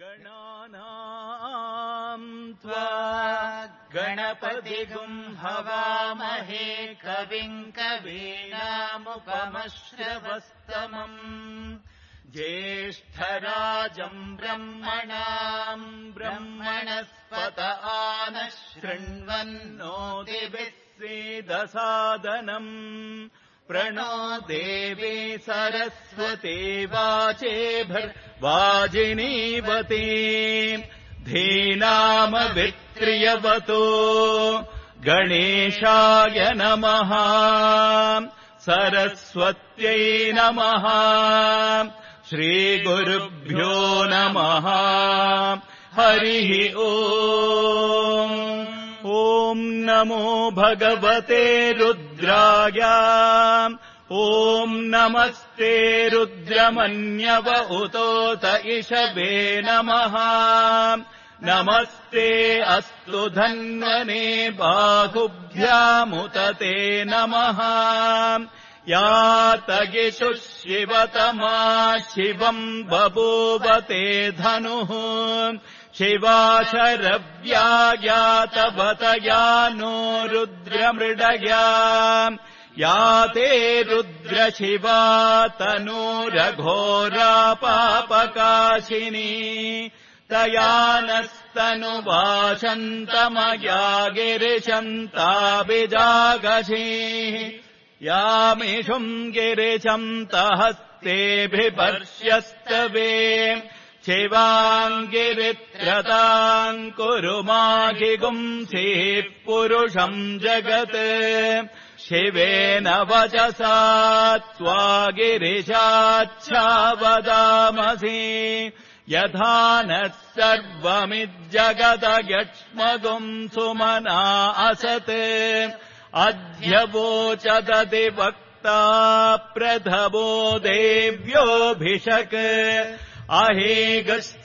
गणानाम् त्वा गणपतिगुं हवामहे कविं कवीनामुपमश्रवस्तमम् ज्येष्ठराजम् ब्रह्मणाम् ब्रह्मणस्पत आनः शृण्वन्नोतिभिः सीदसादनम् प्रणो देवी सरस्वती वाचेभिर्वाजिनीवती धीनामवित्रियवतो गणेशाय नमः सरस्वत्यै नमः श्रीगुरुभ्यो नमः हरिः ओम् ॐ नमो भगवते रुद्राय ॐ नमस्ते रुद्रमन्यव उतोत इषवे नमः नमस्ते अस्तु धन्वने बाहुभ्यामुतते नमः यातगिषु शिवतमा शिवम् बभूवते धनुः शिवाशरव्या यातवतया नो रुद्रमृडया याते रुद्रशिवा तनूरघोरा पापकाशिनी तया नस्तनुवाशन्तमया गिरिशन्ताभिजागशी यामिषुम् गिरिशन्तहस्तेभिपर्ष्यस्तवे शिवाङ्गिरित्रताम् कुरु माघिगुंसीः पुरुषम् जगत् शिवेन वचसा त्वा गिरिशाच्छावदामसि यथा नः सर्वमिज्जगदयक्ष्मगुम् सुमना असत् अद्य वोचदति वक्ता प्रथमो देव्योऽभिषक् अहेगश्च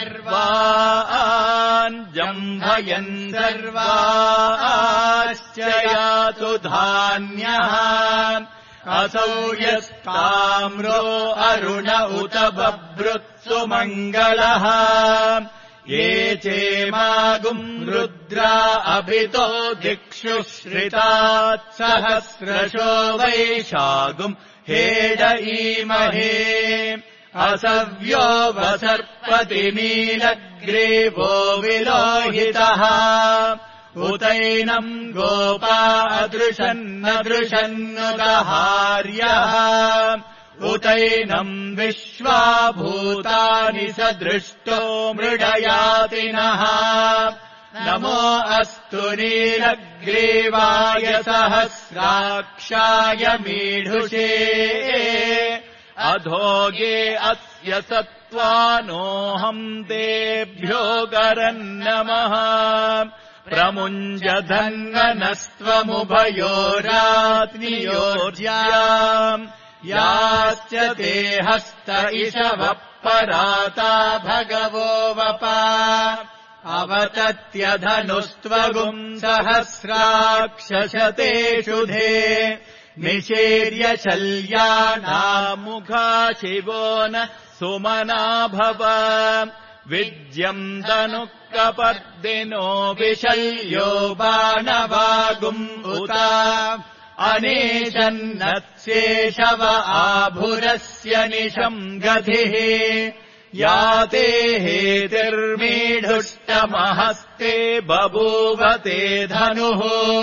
सर्वान् जम्भयन् सर्वाश्च यातु धान्यः असौ यस्ताम्रो अरुण उत बभृत्सु मङ्गलः ये चेमागुम् रुद्रा अभितो दिक्षु श्रितात् सहस्रशो वैशागुम् हेड ईमहे असव्यो वसर्पति नीलग्रीवो विलोहितः उतैनम् गोपा अदृशन्नदृशन्नुदहार्यः उतैनम् विश्वा भूतानि सदृष्टो मृडयातिनः नमो अस्तु नीलग्रीवाय सहस्राक्षाय मीढुषे अधोगे अस्य सत्त्वानोऽहम् तेभ्यो गरन्नमः प्रमुञ्जधन्वनस्त्वमुभयोरात्नियोर्ज्याम् याश्च ते हस्त इषवः पराता भगवो वपा अवतत्यधनुस्त्वगुम् सहस्राक्षशतेषु धे निषेर्य शल्यानामुखा शिवो न सुमना भव विज्यम् तनुःकपर्दिनो विशल्यो बाणवागुम् उता अनेशन्नत्सेषव आभुरस्य निशम् गधिः याते हेतिर्मीढुष्टमहस्ते बभूवते धनुः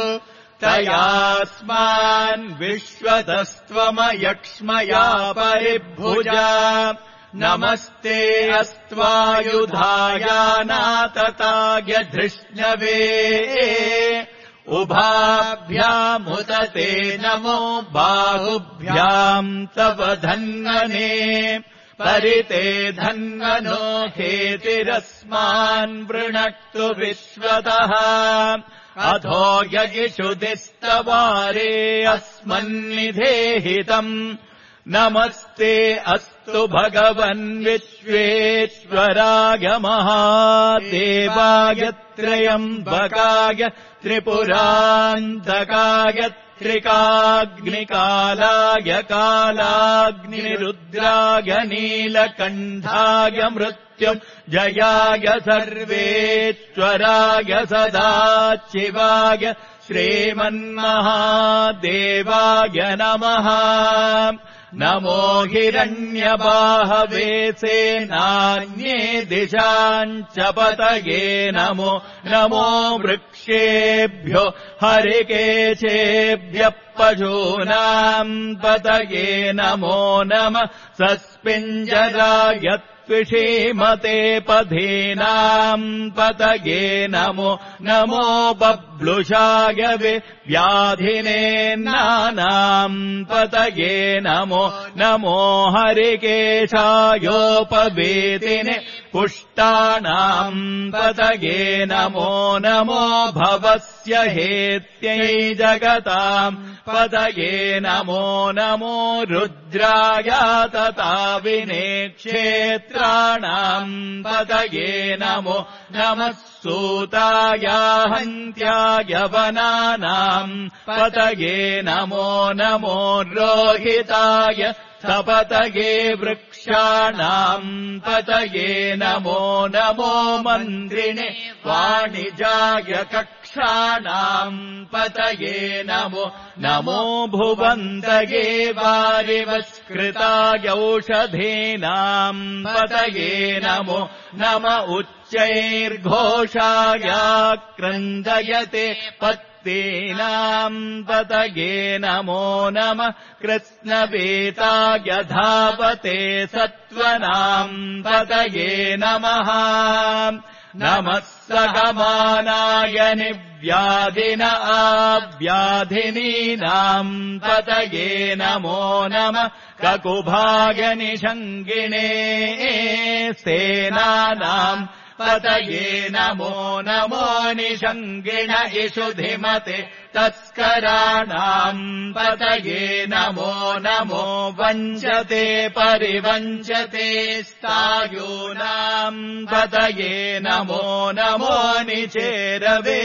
तयास्मान् विश्वतस्त्वमयक्ष्मया परिभुजा नमस्ते अस्त्वायुधायानातताय धृष्णवे उभाभ्यामुतते नमो बाहुभ्याम् तव धन्वने परिते धन्वनो हेतिरस्मान् वृणक्तु विश्वतः अधो यगिषुदिस्तवारे अस्मन्निधेहितम् नमस्ते अस्तु भगवन् विश्वेश्वराय महादेवाय त्र्यम्बकाय त्रिपुरान्तकाय त्रिकाग्निकालाय कालाग्निरुद्राय नीलकण्ठाय मृत्युम् जयाय सर्वेश्वराय सदाशिवाय श्रीमन्महादेवाय नमः। नमो हिरण्यबाहवे सेनान्ये दिशाञ्च पतये नमो नमो वृक्षेभ्यो हरिकेशेभ्यः पशूनाम् पतये नमो नमः। सस्पिञ्जराय त्विषीमते पधीनाम् पतये नमो नमो बब्लुषाय व्याधिने नानाम् पतये नमो नमो हरिकेशायोपवेदिने पुष्टानाम् पतये नमो नमो भवस्य हेत्यै जगताम् पतये नमो नमो रुद्राय तताविने क्षेत्राणाम् पतये नमो नमः। सूताय हन्त्याय वनानाम् पतये नमो नमो रोहिताय सपतये वृक्षाणाम् पतये नमो नमो मन्त्रिणे वाणिजाय कक्षाणाम् पतये नमो नमो भुवन्तये वारिवस्कृताय औषधीनाम् पतये नमो नम उच्चैर्घोषाय क्रन्दयते पत्तीनाम् पतये नमो नमः। कृत्स्नवेताय धावते सत्त्वनाम् पतये नमः नमः। सगमानाय निव्याधिन आव्याधिनीनाम् पतये नमो नमः। ककुभाय निषङ्गिणे सेनानाम् पतये नमो नमो निषङ्गिण इषुधिमते तस्कराणाम् पतये नमो नमो वञ्चते परिवञ्चते स्थायूनाम् पतये नमो नमो निचेरवे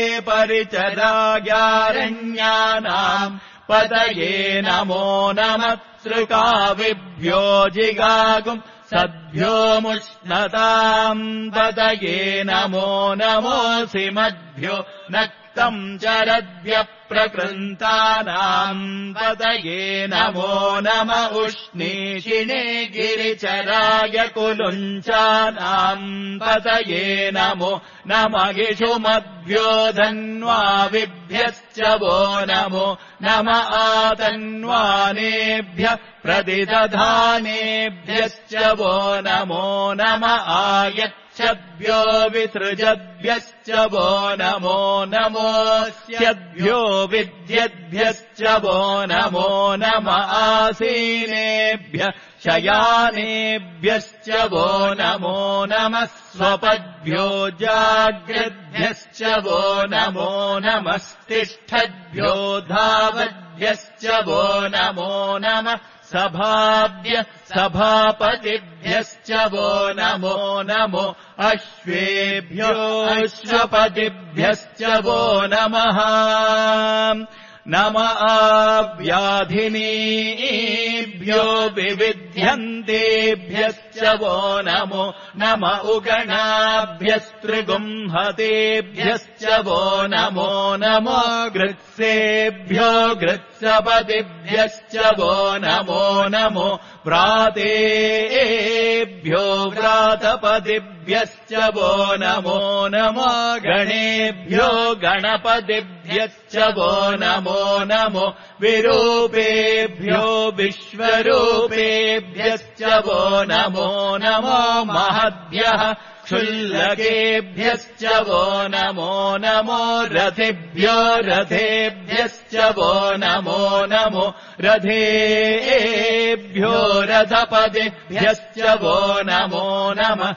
परिचरायारण्यानाम् पतये नमो नमः। सृकाविभ्यो जिगागुम् सद्भ्यो मुष्णताम् पतये नमो नमोऽसिमद्भ्यो नक्तम् चरद्भ्यः प्रकृन्तानाम् पतये नमो नम उष्णीषिणे गिरिचराय कुलुञ्चानाम् पतये नमो नम इषुमद्भ्यो धन्वाविभ्यश्च वो नमो नम आतन्वानेभ्यः प्रतिदधानेभ्यश्च वो नमो नम आयच्छद्भ्यो विसृजद्भ्यश्च वो नमो नमोऽस्यद्भ्यो विद्यद्भ्यश्च वो नमो नम आसीनेभ्यः शयानेभ्यश्च वो नमो नमः। स्वपद्भ्यो जाग्रद्भ्यश्च वो नमो नमस्तिष्ठद्भ्यो धावद्भ्यश्च वो नमो नमः। सभाभ्य सभापतिभ्यश्च वो नमो नमो अश्वेभ्यो अश्वपतिभ्यश्च वो नमः नम आव्याधिनीभ्यो विविध्यन्तेभ्यश्च वो नमो नम उगणाभ्यस्त्रिगुंहतेभ्यश्च वो नमो नमो गृत्सेभ्यो गृत्सपतिभ्यश्च वो नमो नमो व्रातेभ्यो व्रातपतिभ्यश्च वो नमो नमो गणेभ्यो गणपतिभ्यश्च वो नमो नमो विरूपेभ्यो विश्वरूपेभ्यश्च वो नमो नमो महद्भ्यः क्षुल्लकेभ्यश्च वो नमो नमो रथेभ्यो रथेभ्यश्च वो नमो नमो रथेभ्यो रथपतिभ्यश्च वो नमो नमः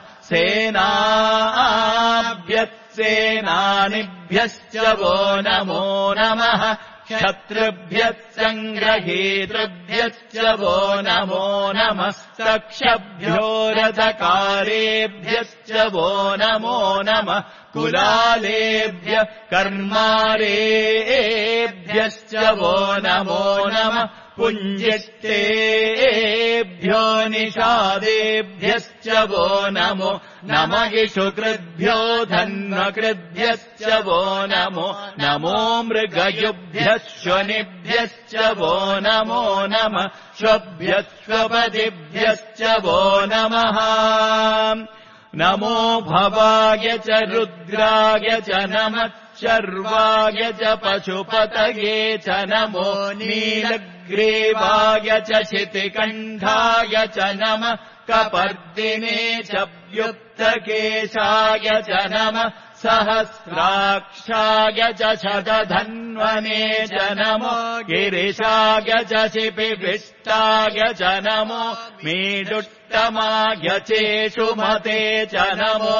सेनाभ्यः सेनानिभ्यश्च वो नमो नमः क्षत्रुभ्यः सङ्ग्रहेतृभ्यश्च वो नमो नमः सक्षभ्यो रथकारेभ्यश्च वो नमो नमः कुलालेभ्यः कर्मारेभ्यश्च वो नमो नमः पुञ्जिष्टेभ्यो निषादेभ्यश्च वो नमो नमः इषुकृद्भ्यो धन्वकृद्भ्यश्च वो नमो नमो मृगयुभ्यः श्वनिभ्यश्च वो नमो नमः श्वभ्यश्वपदिभ्यश्च वो नमः नमो भवाय च रुद्राय च नमः शर्वाय च पशुपतये च नमो नीलग्रीवाय च शितिकण्ठाय च नमः कपर्दिने च व्युक्तकेशाय च नमः सहस्राक्षाय च शतधन्वने च नमो गिरिशाय च शिपिविष्टाय च नमो मीडुट्टमाय चेषुमते च नमो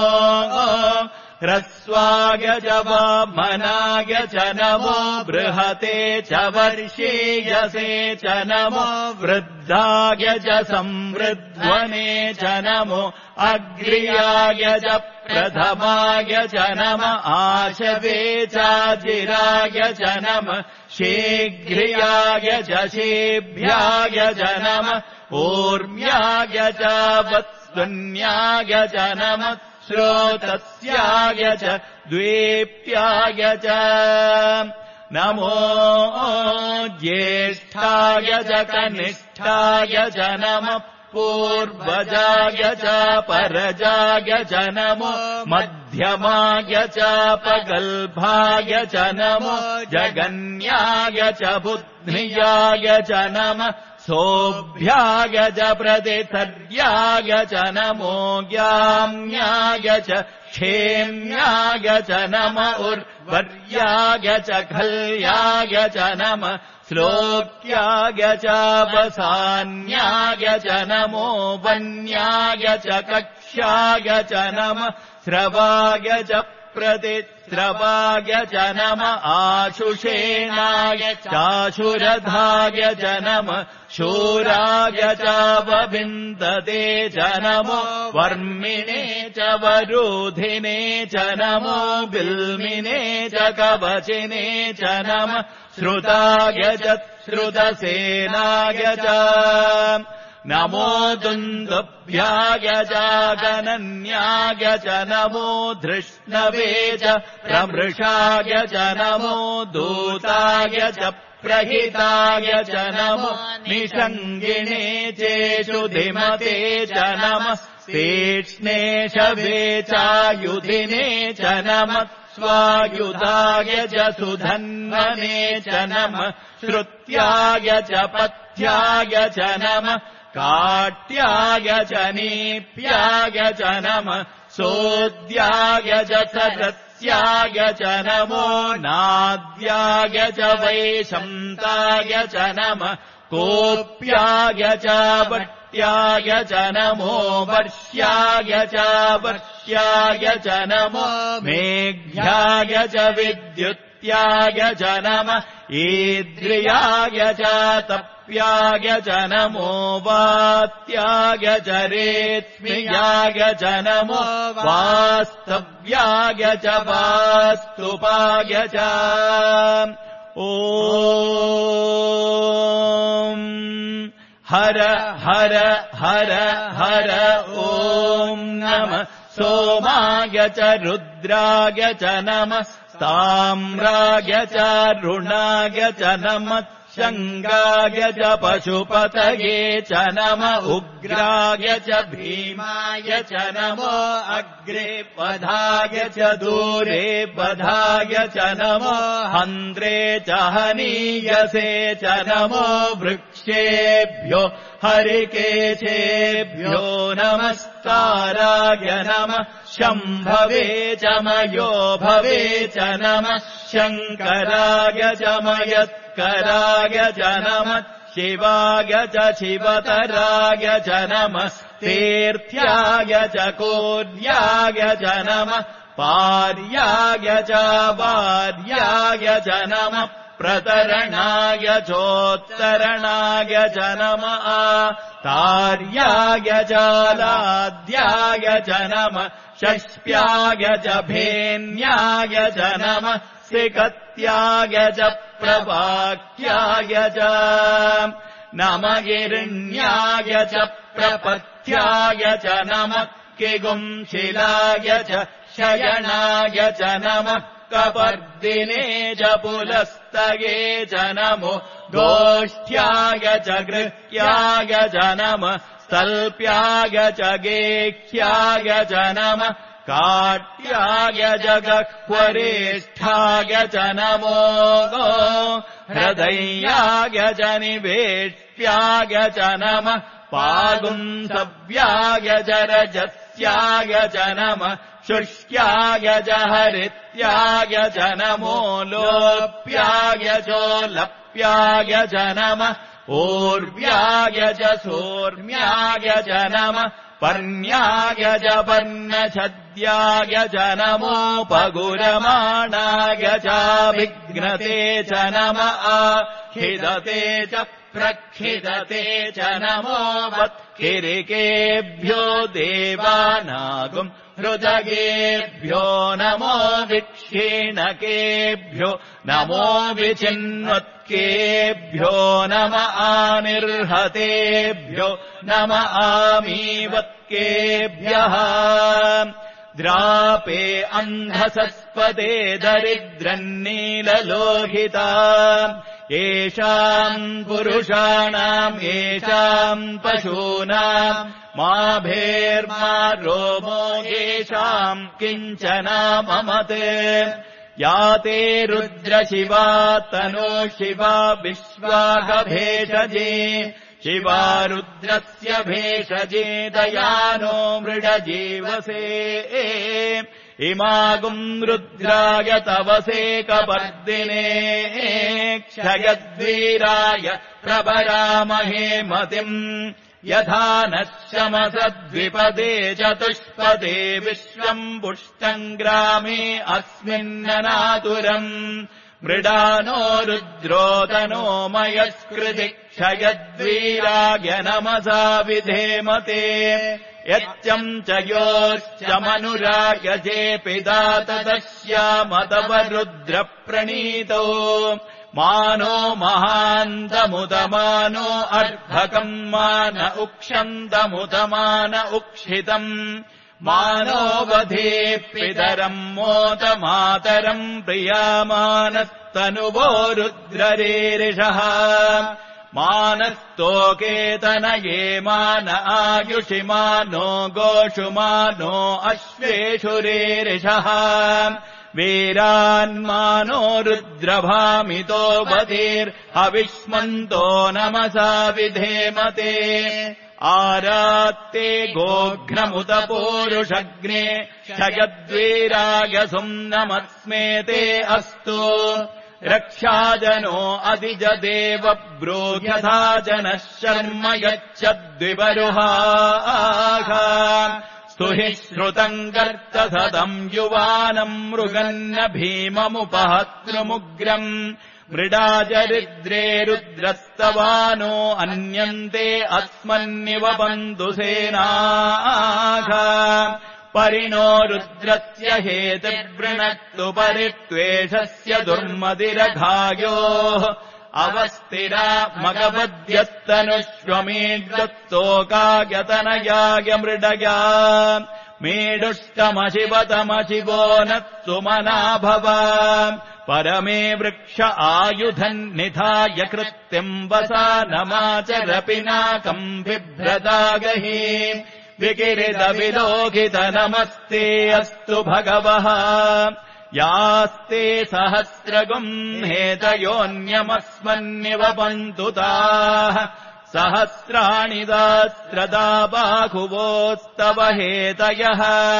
ह्रस्वाय च वामनाय च नमो बृहते च वर्षीयसे च नमो वृद्धाय च संवृध्वने च नमो अग्र्याय च प्रथमाय च नमः आशवे चाजिराय च नमः शीघ्र्याय च शीभ्याय च नमः ऊर्म्याय च वत्सुन्याय च नमः श्रोतस्याय च द्वीप्याय च नमो ज्येष्ठाय च कनिष्ठाय च नमः पूर्वजाय च परजाय च नमो मध्यमाय च पगल्भाय च नमो जगन्याय च बुद्ध्याय च नमः सोऽभ्याय च प्रतिथर्याय च नमो ज्ञाम्याय च क्षेम्याय च नमः उर्वर्याय च खल्याय च नमः श्लोक्याय च वसान्याय च नमो वन्याय च कक्ष्याय च नमः श्रवाय च प्रतिश्रवाय च नमः आशुषेणाय चाशुरधाय च नमः शूराय च वविन्दते च नमो वर्मिणे च वरोधिने च नमो बिल्मिने च कवचिने च नमः श्रुताय च श्रुतसेनाय च नमो दुन्दुभ्याय च गणन्याय च नमो धृष्णवे च प्रमृषाय च नमो दूताय च प्रहिताय च नमो निषङ्गिणे चेषुधिमते च नमः तीक्ष्णेशवे चायुधिने च नमः स्वायुधाय च सुधन्वने च नमः श्रुत्याय च पथ्याय च नमः काट्याय च नीप्याय च नमः सोद्याय च सरस्याय च नमो नाद्याय च वैशन्ताय च नमः कोप्याय च वट्याय च नमो वर्ष्याय च वर्ष्याय च नमो मेघ्याय च विद्युत्याय च नमः ईद्रियाय च तप्याय च नमो वात्याय च रेत्म्याय च नमो वास्तव्याय च वास्तुपाय च ॐ हर हर हर हर ॐ नमः सोमाय च रुद्राय च नमः ताम्राय च रुणाय च नमः शङ्गाय च पशुपतये च नमः उग्राय च भीमाय च नमो अग्रे पधाय च दूरे पधाय च नमो हन्त्रे च हनीयसे च नमो वृक्षेभ्यो हरिकेशेभ्यो नमस्काराय नमः शम्भवे च मयो भवे च नमः शङ्कराय च मयत्कराय च नमः शिवाय च शिवतराय च नमः तीर्थ्याय च कोर्याय च नमः पार्याय च वार्याय च नमः प्रतरणाय चोत्तरणाय च नमः तार्याय चालाद्याय च नमः शष्प्याय च भेन्याय च नमः सिकत्याय च प्रवाक्याय च नमगिरण्याय च प्रपथ्याय च नमः किगुंशिलाय च शयनाय च नमः कपर्दिने च पुलस्तये च नमो गोष्ठ्याय च गृह्याय च नमः स्तल्प्याय च गेह्याय च नमः काट्याय च गह्वरेष्ठाय च नमो गो हृदयाय च निवेष्ट्याय च नमः पागुंसव्याय च रजस्याय च नमः शुष्क्याय च हरित्याय च नमो लोप्याय चोलप्याय च नमः ऊर्व्याय च सोर्म्याय च नमः पर्ण्याय च पर्णछद्याय च नमोपगुरमाणाय चाभिघ्नते च नमः खिदते च प्रक्षिदते च नमो वत्किरिकेभ्यो देवानागुम् हृदयेभ्यो नमो विक्षीणकेभ्यो नमो विचिन्वत्केभ्यो नम आनिर्हतेभ्यो नम आमीवत्केभ्यः द्रापे अन्धसस्पते दरिद्रन्नीललोहिता येषाम् पुरुषाणाम् येषाम् पशूनाम् माभेर्मा रोमो येषाम् किञ्चना ममते याते रुद्रशिवा तनो शिवा विश्वाकभेषजे शिवा रुद्रस्य भेषजे दयानो मृडजीवसे इमागुम् रुद्राय तवसे कपर्दिने क्षयद्वीराय प्रभरामहे मतिम् यथा नः शमसद्विपदे चतुष्पदे विश्वम् पुष्टम् ग्रामे अस्मिन्ननातुरम् मृडानो रुद्रोदनो मयस्कृति क्षयद्वीराय नमसा विधेमते यच्चम् च योश्च मनुरायजे पिता ततश्यामतवरुद्रप्रणीतो मानो महान्तमुदमानो अर्धकम् मान उक्षन्तमुदमान उक्षितम् मानो वधे पितरम् मोत मातरम् प्रियामानस्तनुवो रुद्ररेरिषः मानस्तोकेतनये मान आयुषि मानो गोषु मानो अश्वेषु रेरिषः वीरान्मानो रुद्रभामितो बधिर्हविष्मन्तो नमसा विधेमते आरात्ते गोघ्नमुत पूरुषग्ने क्षयद्वीराय सुम्नमस्मेते अस्तु रक्षाजनो अधिजदेव ब्रूह्यथा जनः शर्म यच्छद्विपरुहाः स्तुहि श्रुतम् गर्तसदम् युवानम् मृगन्न भीममुपहतृमुग्रम् मृडाजरिद्रे रुद्रस्तवानो अन्यन्ते अस्मन्निवपन्तु सेनाः परिणो रुद्रस्य हेतिवृणक्तु परित्वेषस्य दुर्मतिरघायोः अवस्थिरा मगवद्यस्तनुष्वमेद्दत्तोकायतनयाय मृडया मेडुष्टमशिवतमशिवो नत्सु मनाभव परमे वृक्ष आयुधन्निधाय कृत्यम् वसा नमाचरपिनाकम् बिभ्रतागहि विकिरितविलोकित नमस्ते अस्तु भगवः यास्ते सहस्रगुम् हेतयोऽन्यमस्मन्निवपन्तु ताः सहस्राणि दास्त्रदा बाहुवोस्तव हेतयः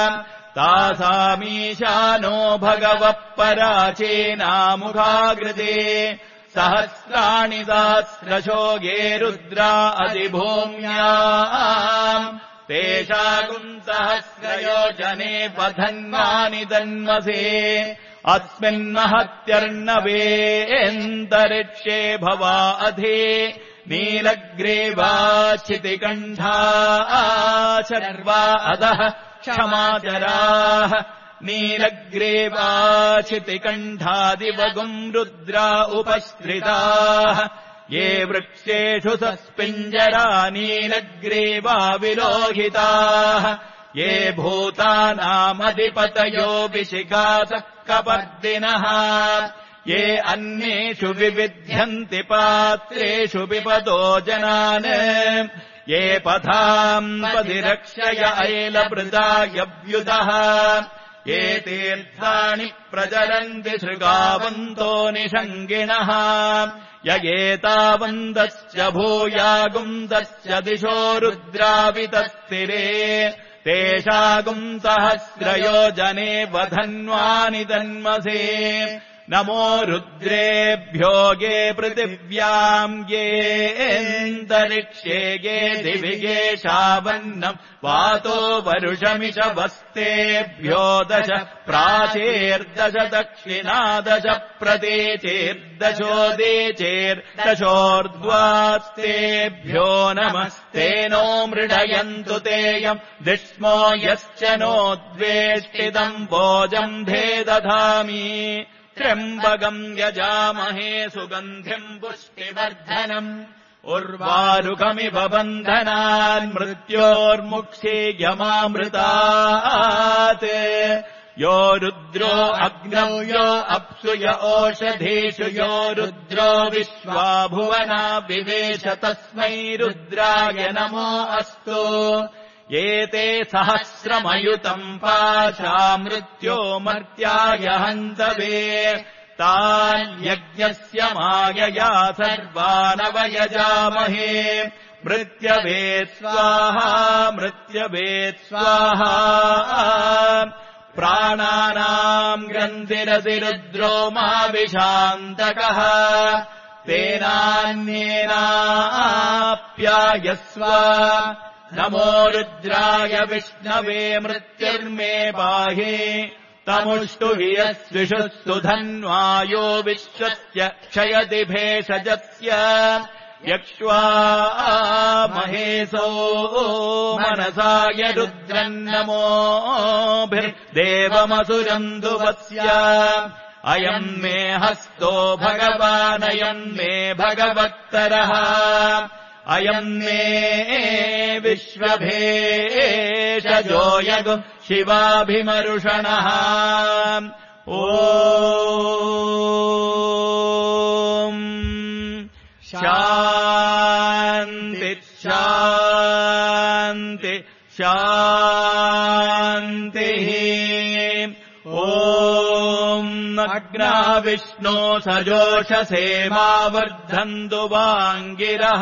तासामीशानो भगवः पराचीनामुखाकृते सहस्राणि दास्रशोगे रुद्रा अधिभूम्याम् तेषाकुम् सहस्रयोजने पथन्वानि तन्मसे अस्मिन्महत्यर्णवेऽन्तरिक्षे भवा अधि नीलग्रीवाच्छितिकण्ठा शर्वा अधः क्षमाचराः नीलग्रीवाच्छितिकण्ठादिवगुम् रुद्रा उपश्रिताः ये वृक्षेषु सस्पिञ्जरा नीलग्रीवा विलोहिताः ये भूतानामधिपतयो विशिखासः कपर्दिनः ये अन्येषु विविध्यन्ति पात्रेषु पिबतो जनान् ये पथाम् पदिरक्षय ऐलभृतायव्युतः ये तीर्थानि प्रचरन्ति शृगावन्तो निषङ्गिणः य एतावन्तश्च भूयागुन्तश्च दिशो रुद्रावितस्थिरे तेषागुम् सहस्रयोजने वधन्वानि तन्मसे नमो रुद्रेभ्यो ये पृथिव्याम् येऽन्तरिक्षे ये दिवि ये शावन्नम् वातो वरुषमिष वस्तेभ्यो 10 प्राचेर्दश दक्षिणादश प्रतीचेर्दशोदीचेर्दशोर्ध्वास्तेभ्यो नमस्तेनो मृडयन्तु तेयम् दिष्मो यश्च नो द्वेष्टितम् भोजम् भेदधामि त्र्यम्बकम् यजामहे सुगन्धिम् पुष्टिवर्धनम् उर्वारुकमिव बन्धनान् मृत्योर्मुक्षीयमामृतात् यो रुद्रो अग्नौ यो अप्सु य ओषधीषु यो रुद्रो विश्वा भुवना विवेश तस्मै रुद्राय नमो अस्तु एते सहस्रमयुतम् पाशा मृत्यो मर्त्याय हन्तवे तान् यज्ञस्य मायया सर्वानवयजामहे मृत्यवे स्वाहा मृत्यवे स्वाहा प्राणानाम् ग्रन्थिरतिरुद्रो माविशान्तकः तेनान्येनाप्यायस्व नमो रुद्राय विष्णवे मृत्युर्मे पाहि तमुष्टु हि यस्विषुस्तु धन्वायो विश्वस्य क्षयति भेषजस्य यक्ष्वा महेशो मनसाय रुद्रन्नमोभिर्देवमसुरम् दुवस्य अयम् मे हस्तो भगवानयम् मे भगवत्तरः अयम् मे विश्वभेषजो यगु शिवाभिमरुषणः ॐ शान्ति शान्ति शान्तिः ॐ अग्ना विष्णो सजोषसेमावर्धन्तु वाङ्गिरः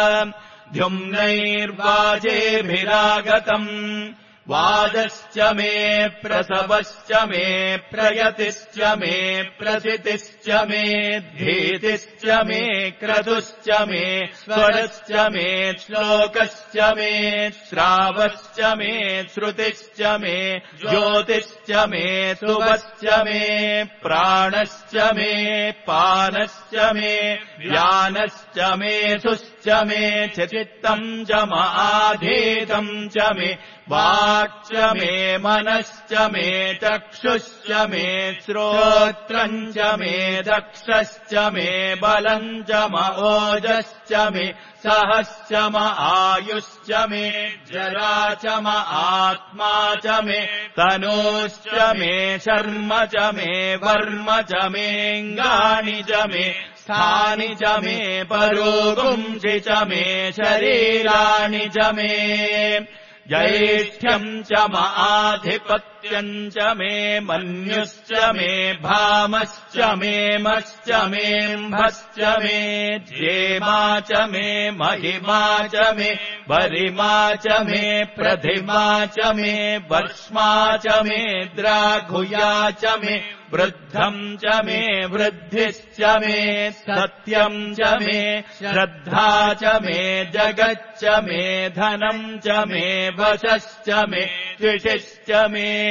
द्युम्नैर्वाजेभिरागतम् वाजश्च मे प्रसवश्च मे प्रयतिश्च मे प्रसितिश्च मे धीतिश्च मे क्रतुश्च मे स्वरश्च मे श्लोकश्च मे श्रावश्च मे श्रुतिश्च मे ज्योतिश्च मे शुभश्च मे प्राणश्च मे पानश्च मे व्यानश्च मे सुश्च मे चित्तम् च माधीतम् च मे वाक् च मे मनश्च मे चक्षुश्च मे श्रोत्रम् च मे दक्षश्च मे बलम् च ओजश्च मे सहश्च म आयुश्च मे जरा च म आत्मा च मे तनूश्च मे शर्म च मे वर्म च मेऽङ्गानि च मे स्थानि च मे परोगुंसि च मे शरीराणि च मे ज्यैष्ठ्यम् च आधिपत्यम् च मे मन्युश्च मे भामश्च मे मश्च मेऽम्भश्च मे जेमा च मे महिमा च मे वरिमा च मे प्रथिमा च मे वर्ष्मा च मे द्राघुया च मे वृद्धम् च मे वृद्धिश्च मे सत्यम् च मे श्रद्धा च मे जगच्च मे धनम् च मे वशश्च मे द्विषश्च मे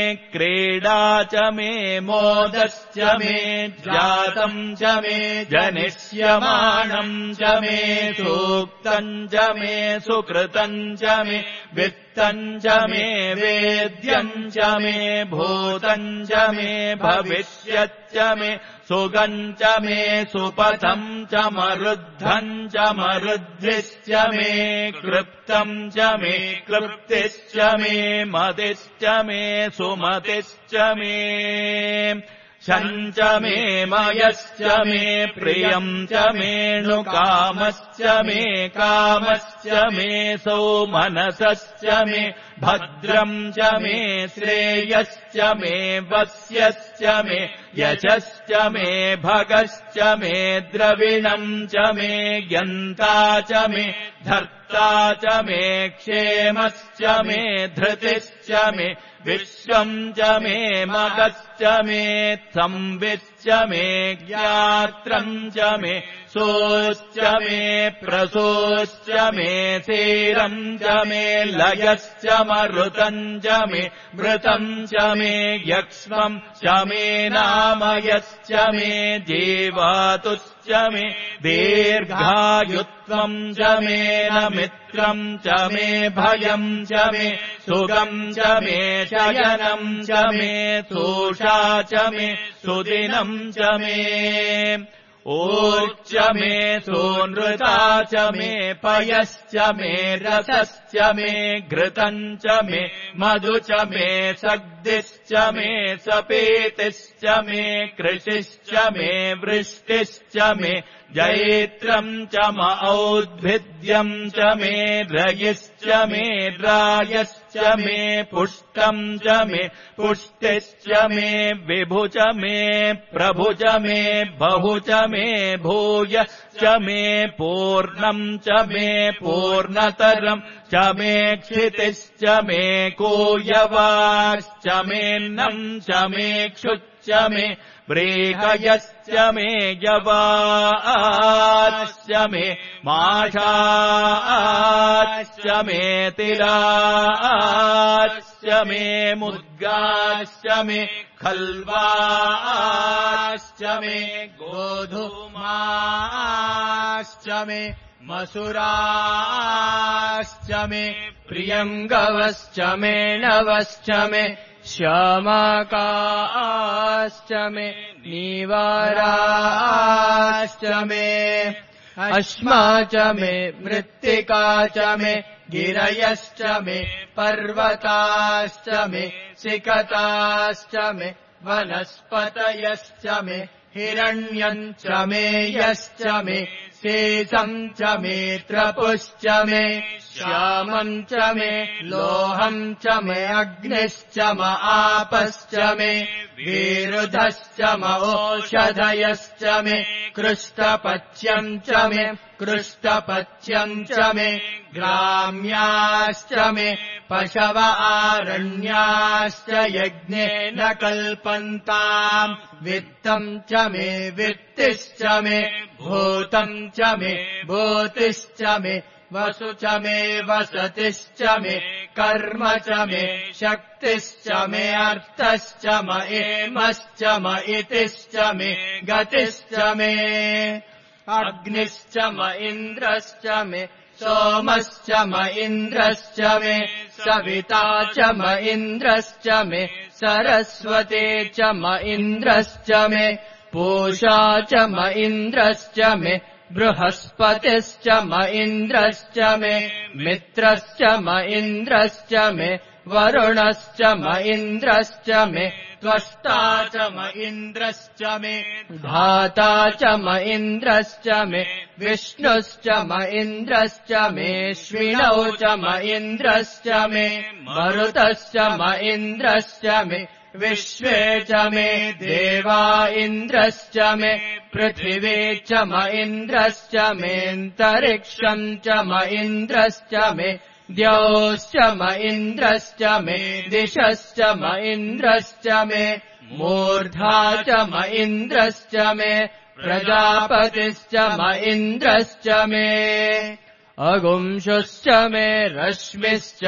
क्रीडा च मे मोदश्च मे जातम् च मे जनिष्यमाणम् च मे सूक्तम् च मे सुकृतम् च मे वित्तम् च मे वेद्यम् च मे भूतम् च मे भविष्यच्च मे सुगम् च मे सुपथम् च मरुद्धम् च मरुद्धिश्च मे क्लृप्तम् च मे क्लृप्तिश्च मे मतिश्च मे सुमतिश्च मे शम् च मे मयश्च मे प्रियम् च मेऽणुकामश्च मे कामश्च मे सौमनसश्च मे भद्रम् च मे श्रेयश्च मे वस्यश्च मे यशश्च मे भगश्च मे द्रविणम् च मे ज्ञन्ता च मे धर्ता च मे क्षेमश्च मे धृतिश्च मे विश्वम् च मे मगश्च मे संविश्च मे ज्ञात्रम् च मे सोश्च मे प्रसोश्च मे धीरम् च मे लयश्च मरुतम् च मे मृतम् च मे यक्ष्मम् च मे नामयश्च मे जीवातुश्च मे दीर्घायुत्वम् च मे नमित्रम् च मे भयम् च मे सुगम् च मे शयनम् च मे तूषा च मे सुदिनम् च मे ऊर्च मे सोनृता च मे पयश्च मे रसश्च मे घृतम् च मे मधु च मे सग्दिश्च मे सपेतिश्च मे कृषिश्च मे वृष्टिश्च मे जैत्रम् च म औद्भिद्यम् च मे रयिश्च मे रायश्च मे पुष्टम् च मे पुष्टिश्च मे विभु च मे प्रभु च मे बहु च मे भूयश्च मे पूर्णम् च मे पूर्णतरम् च मे क्षितिश्च मे कूयवाश्च मेऽन्नम् च मे क्षुच्च मे व्रीकयश्च मे यवाश्च मे माषाश्च मे तिलाश्च मे मुद्गाश्च मे खल्वाश्च मे गोधूमाश्च मे मसुराश्च मे प्रियङ्गवश्च मे नवश्च मे श्यामाकाश्च मे नीवाराश्च मे अश्मा च मे मृत्तिका च मे गिरयश्च मे पर्वताश्च मे सिकताश्च मे वनस्पतयश्च मे हिरण्यम् च मे यश्च मे शेषम् च मे त्रपुश्च मे श्यामम् च मे लोहम् च मे अग्निश्च म आपश्च मे विरुधश्च म ओषधयश्च मे कृष्टपच्यम् च मे कृष्टपच्यम् च मे ग्राम्याश्च मे पशव आरण्याश्च यज्ञेन कल्पन्ताम् वित्तम् च मे वित्तिश्च मे भूतम् च मे भूतिश्च मे वसु च मे वसतिश्च मे कर्म च मे शक्तिश्च मे अर्थश्च म एमश्च म इतिश्च मे गतिश्च मे अग्निश्च म इन्द्रश्च मे सोमश्च म इन्द्रश्च मे सविता च म इन्द्रश्च मे सरस्वती च म इन्द्रश्च मे पूषा च म इन्द्रश्च मे बृहस्पतिश्च म इन्द्रश्च मे मित्रश्च म इन्द्रश्च मे वरुणश्च म इन्द्रश्च मे त्वष्टा च म इन्द्रश्च मे धाता च म इन्द्रश्च मे विष्णुश्च म इन्द्रश्च मेऽश्विनौ च म इन्द्रश्च मे मरुतश्च म इन्द्रश्च मे विश्वे च मे देवा इन्द्रश्च मे पृथिवी च म इन्द्रश्च मेऽन्तरिक्षम् च म इन्द्रश्च मे द्यौश्च म इन्द्रश्च मे दिशश्च म इन्द्रश्च मे मूर्धा च म इन्द्रश्च मे प्रजापतिश्च म इन्द्रश्च मे अगुंशुश्च मे रश्मिश्च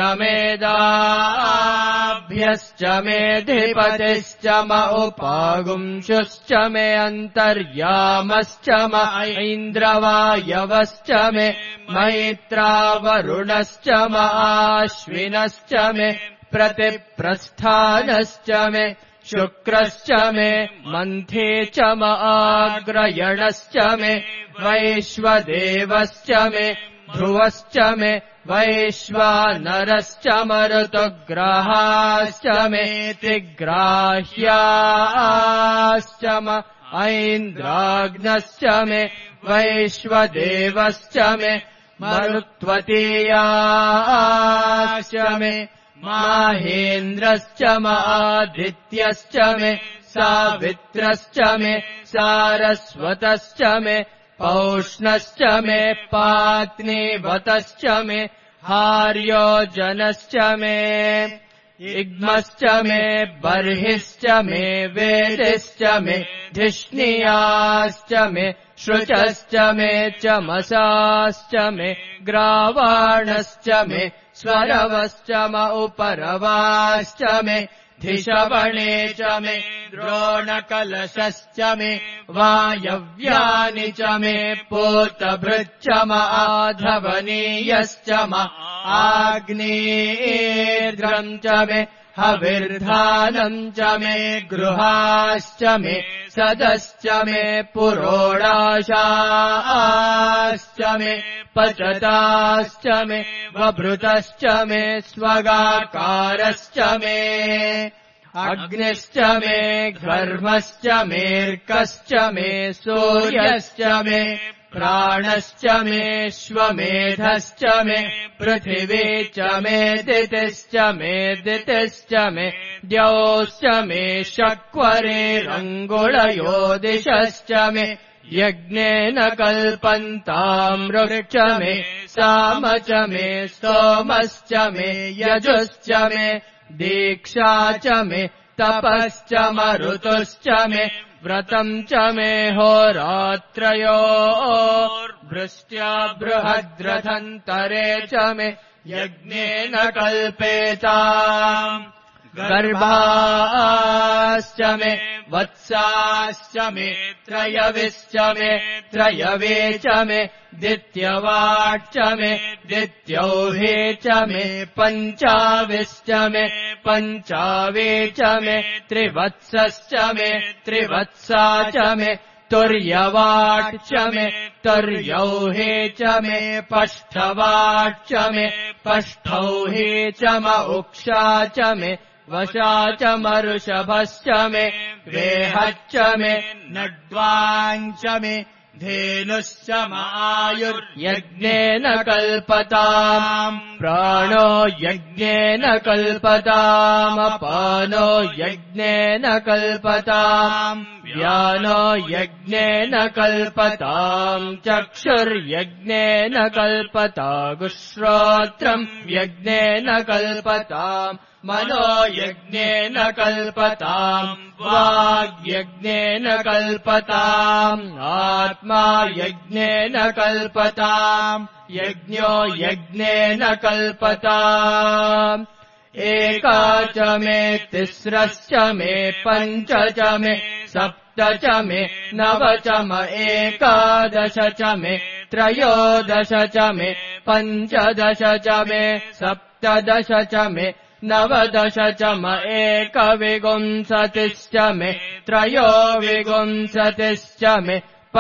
मेदाभ्यश्च मेऽधिपतिश्च म उपागुंशुश्च मे अन्तर्यामश्च म ऐन्द्रवायवश्च मे मैत्रावरुणश्च म आश्विनश्च मे प्रतिप्रस्थानश्च मे शुक्रश्च मे मन्थे च म आग्रयणश्च मे वैश्वदेवश्च मे ध्रुवश्च मे वैश्वानरश्च मरुतग्राहाश्च मे तिग्राह्याश्च म ऐन्द्राग्नश्च मे वैश्वदेवश्च मे मरुत्वतीयाश्च मे माहेन्द्रश्च म आदित्यश्च मे सावित्रश्च मे सारस्वतश्च मे पौष्णश्च मे पात्नीवतश्च मे हार्योजनश्च मे इग्मश्च मे बर्हिश्च मे वेदिश्च मे धिष्णियाश्च मे श्रुचश्च मे चमसाश्च मे ग्रावाणश्च मे स्वरवश्च म उपरवाश्च मे धिषवणे च मे द्रोणकलशश्च मे वायव्यानि च मे पूतभृच्च म आधवनीयश्च म आग्नेयेर्द्रम् च मे हविर्धानम् च मे गृहाश्च मे सदश्च मे पुरोडाशाश्च मे पचताश्च मे वभृतश्च मे स्वगाकारश्च मे अग्निश्च मे घर्मश्च मेऽर्कश्च मे सूर्यश्च मे प्राणश्च मे श्वमेधश्च मे पृथिवी च मे दितिश्च मे दितिश्च मे द्यौश्च मे शक्वरेरङ्गुळयो दिशश्च मे यज्ञेन कल्पन्ताम् ऋक्ष मे साम च मे स्तोमश्च मे यजुश्च मे दीक्षा च मे तपश्च मरुतुश्च मे व्रतम् च मे होरात्रयोर्भृष्ट्या बृहद्रथन्तरे च मे यज्ञेन कल्पेताम् गर्भाश्च मे वत्साश्च मे त्रयविश्च मे त्रयवे च मे दित्यवाट्च मे दित्यौहे च मे पञ्चाविश्च मे पञ्चावे च मे त्रिवत्सश्च मे त्रिवत्सा च मे तुर्यवाट् च मे तुर्यौहे च मे पष्ठवाट् च मे पष्ठौहे च म उक्षा च मे वशा च मरुषभश्च मे वेहच्च मे नड्वाञ्च मे धेनुश्च मायुर्यज्ञेन कल्पताम् प्राणो यज्ञेन कल्पतामपानो यज्ञेन कल्पताम् व्यानो यज्ञेन कल्पताम् चक्षुर्यज्ञेन कल्पतागुश्रोत्रम् यज्ञेन कल्पताम् मनो यज्ञेन कल्पताम् वाग्यज्ञेन कल्पताम् आत्मा यज्ञेन कल्पताम् यज्ञो यज्ञेन कल्पताम् एका च मे तिस्रश्च मे पञ्च च मे सप्त च मे नव च म एकादश च मे त्रयोदश च मे पञ्चदश च मे सप्तदश च मे नवदश च म एकविंशतिश्च मे त्रयोविंशतिश्च मे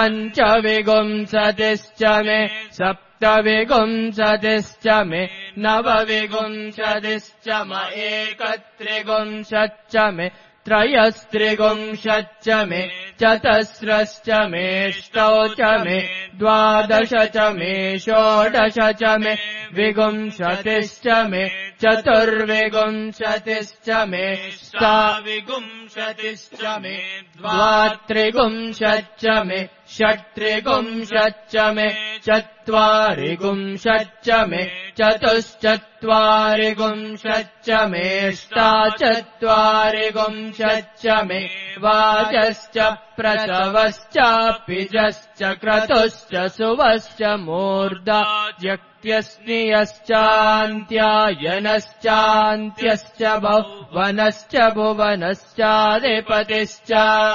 पञ्चविंशतिश्च मे सप्तविंशतिश्च मे नवविंशतिश्च म एकत्रिंशच्च मे त्रयस्त्रिंशच्च मे चतस्रश्च मेष्टौ च मे द्वादश च मे षोडश च मे विंशतिश्च मे चतुर्विंशतिश्च मे षाविंशतिश्च मे द्वात्रिंशच्च मे षट्त्रिपुंशच्च मे चत्वारिपुंशच्च मे चतुश्चत्वारिपुंशच्च मेष्टाचत्वारिपुंशच्च मे वाचश्च प्रसवश्चापिजश्च क्रतुश्च सुवश्च मूर्धा यक्त्यस्नियश्चान्त्यायनश्चान्त्यश्च भुवनश्च भुवनश्चाधिपतिश्च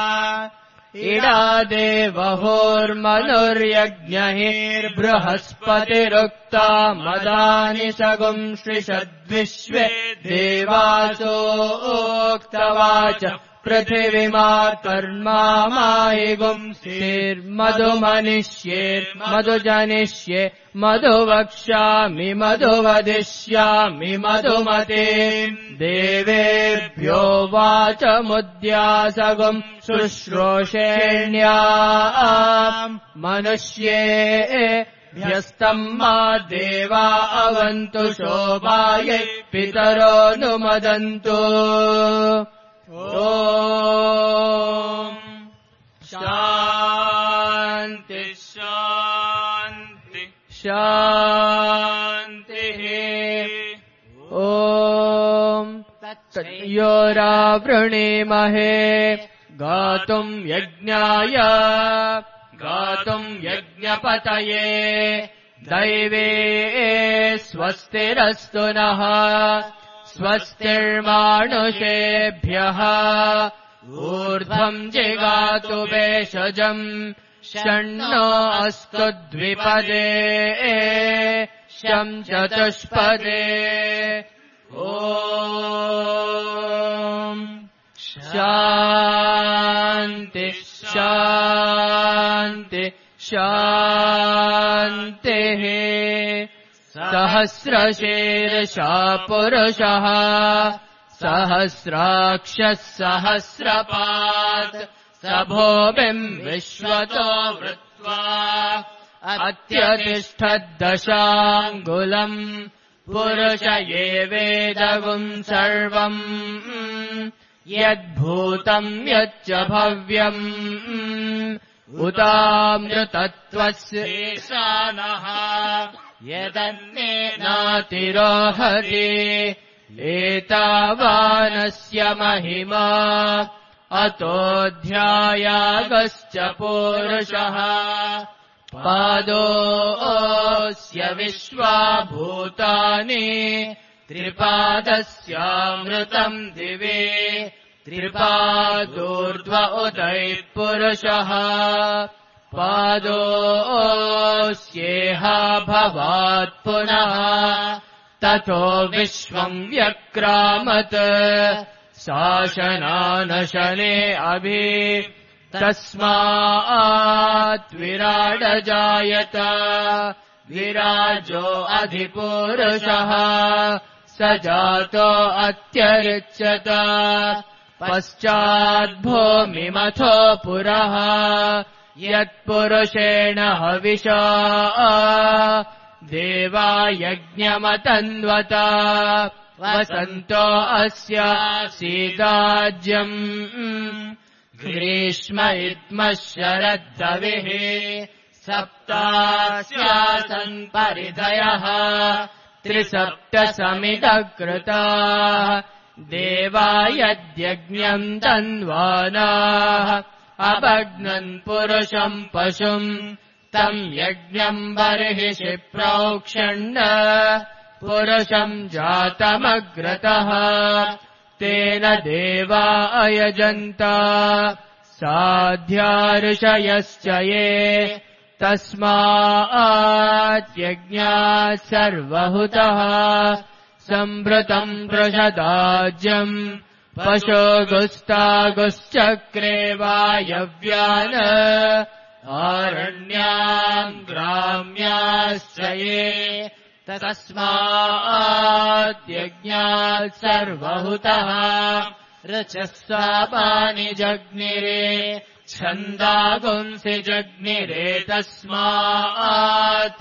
इडादेवहोर्मनुर्यज्ञैर्बृहस्पतिरुक्ता मदानि सगुंश्रिषद्विश्वे देवासोक्तवाच पृथिवीमा कर्मा माहि गुंस्तिर्मधुमनिष्येर्मधुजनिष्ये मधुवक्ष्यामि मधुवदिष्यामि मधुमते देवेभ्यो वाचमुद्यासगुम् शुश्रूषेण्या मनुष्ये भ्यस्तम् मा देवा अवन्तु शोभायै पितरो नुमदन्तु ॐ शान्ति शान्ति शान्तिः ॐ तयोरावृणीमहे गातुम् यज्ञाय गातुम् यज्ञपतये दैवे स्वस्तिरस्तु नः स्वस्तिर्मानुषेभ्यः ऊर्ध्वम् जिगातु भेषजम् षण्णो अस्तु द्विपदे शं चतुष्पदे ॐ शान्ति शान्ति शान्तिः सहस्रशीर्षा पुरुषः सहस्राक्षः सहस्रपात् स भूमिम् विश्वतो वृत्वा अत्यतिष्ठद्दशाङ्गुलम् पुरुष एवेदगुम् सर्वम् यद्भूतम् यच्च भव्यम् उतामृतत्वस्येषानः यदन्नेनातिरोहति एतावानस्य महिमा अतोऽध्यायागश्च पूरुषः पादोऽस्य विश्वाभूतानि त्रिपादस्यामृतम् दिवे त्रिपादोर्ध्व उदैः पुरुषः पादोऽस्येहा भवात् पुनः ततो विश्वम् व्यक्रामत् शासनानशने अभि तस्मात् विराडजायत विराजो अधिपुरुषः स जातो अत्यरिच्यत पश्चाद्भूमिमथो पुरः यत्पुरुषेण हविषा देवा यज्ञमतन्वत वसन्तो अस्यासीदाज्यम् ग्रीष्म इत्मः शरद्धविः सप्तास्यासन् परिधयः त्रिसप्तसमितकृताः देवा यद्यज्ञम् तन्वानाः अभग्नन् पुरुषम् पशुम् तम् यज्ञम् बर्हिषि प्रोक्षण् पुरुषम् जातमग्रतः तेन देवा अयजन्त साध्या ऋषयश्च ये तस्मात् यज्ञात् सर्वहुतः सम्भृतम् पृषदाज्यम् पशुगुस्तागुश्चक्रे वायव्यान् आरण्याम् ग्राम्याश्च ये तस्मात् यज्ञात् सर्वहुतः ऋचः सापानि जग्निरे छन्दागुंसि जग्निरे तस्मात्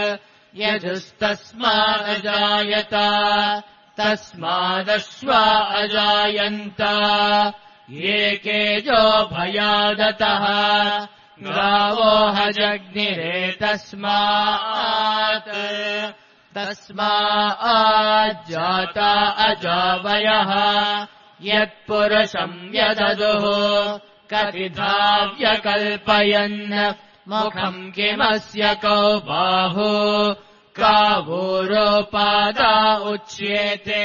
यजुस्तस्मादजायत तस्मादश्वा अजायन्त ये केजो भयादतः गावो हजग्निरे तस्माज्जाता अजावयः यत्पुरुषम् व्यददुः कतिधा व्यकल्पयन् मुखम् किमस्य कौ बाहु कावोरोपादा उच्येते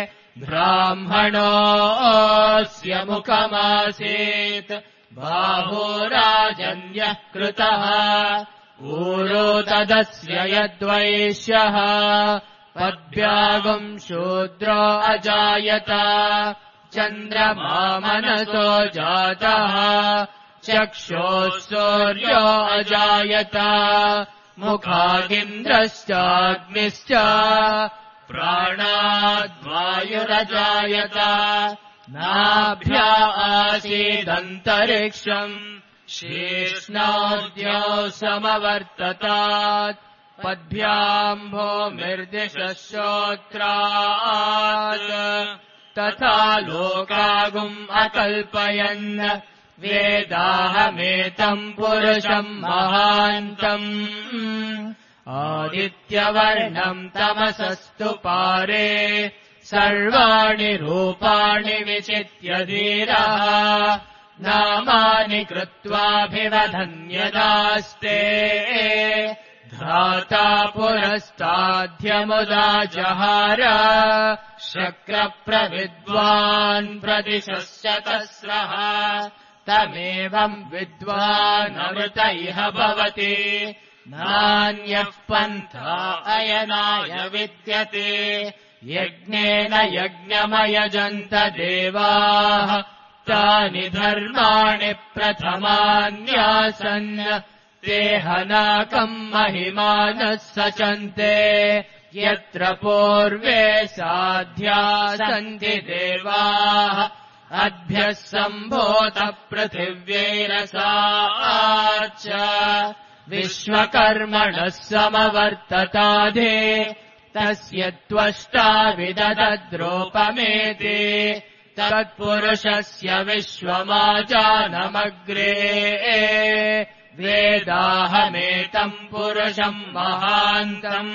ब्राह्मणोऽस्य मुखमासीत् बाहुराजन्यः कृतः ऊरो तदस्य यद्वैश्यः पद्भ्यागुम् शूद्रो अजायत चन्द्रमा मनसो जातः चक्षोः सूर्यो अजायत मुखादिन्द्रश्चाग्निश्च प्राणाद्वायुरजायत नाभ्या आसीदन्तरिक्षम् शीर्ष्णाद्यौ समवर्ततात् पद्भ्याम् भूमिर्दिशः श्रोत्रात् तथा लोकागुम् अकल्पयन् वेदाहमेतम् पुरुषम् महान्तम् आदित्यवर्णम् तमसस्तु पारे सर्वाणि रूपाणि विचित्य धीरः नामानि कृत्वाभिवदन्यदास्ते धाता पुरस्ताध्यमुदा जहार शक्रप्रविद्वान् प्रतिशश्चतस्रः तमेवम् विद्वानमृत इह भवति नान्यः पन्था अयनाय विद्यते यज्ञेन यज्ञमयजन्त देवाः तानि धर्माणि प्रथमान्यासन् ते हनाकम् महिमानः सचन्ते यत्र पूर्वे साध्या सन्ति देवाः अद्भ्यः सम्भूतः पृथिव्यैरसाच्च विश्वकर्मणः समवर्तताधे तस्य त्वष्टा विदधद्रूपमेति तत्पुरुषस्य विश्वमाजानमग्रे वेदाहमेतम् पुरुषम् महान्तम्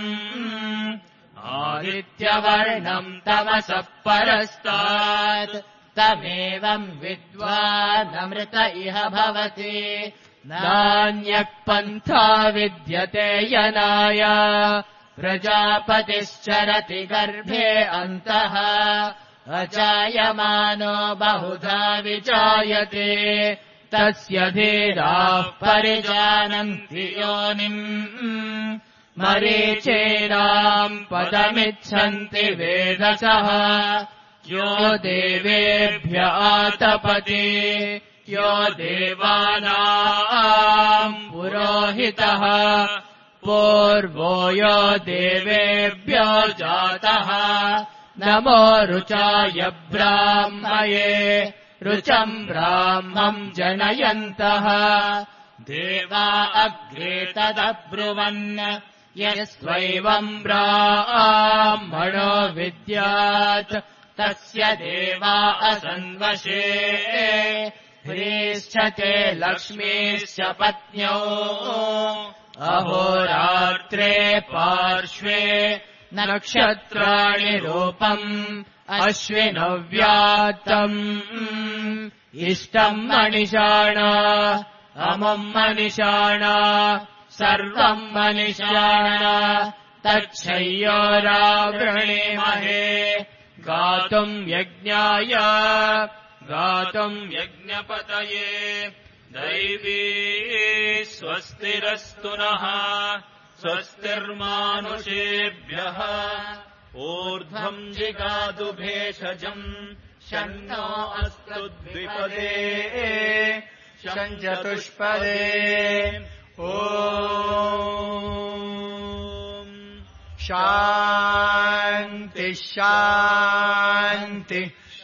आदित्यवर्णम् तमसः परस्तात् तमेवम् विद्वानमृत इह भवति नान्यः पन्था विद्यते यनाय प्रजापतिश्चरति गर्भे अन्तः अजायमानो बहुधा विजायते तस्य धीराः परिजानन्ति योनिम् मरीचीनाम् पदमिच्छन्ति वेदसः यो देवेभ्य आतपति यो देवानाम् पुरोहितः पूर्वो यो देवेभ्यो जातः नमो रुचाय ब्राह्मये रुचम् ब्राह्मम् जनयन्तः देवा अग्रे तदब्रुवन् यस्त्वैवम् ब्राह्मणो विद्यात् तस्य देवा असन्वशे ह्रीश्च ते लक्ष्मीश्च पत्न्यौ अहोरात्रे पार्श्वे नक्षत्राणि रूपम् अश्विनव्यात्तम् इष्टम् मनिषाणा अमुम् मनिषाणा सर्वम् मनिषाणा तच्छय्योरावृणीमहे गातुम् यज्ञाय गातुम् यज्ञपतये दैवी स्वस्तिरस्तु नः स्वस्तिर्मानुषेभ्यः ऊर्ध्वम् जिगातु भेषजम् शन्नो अस्तु द्विपदे शञ्चतुष्पदे ॐ शान्ति शान्ति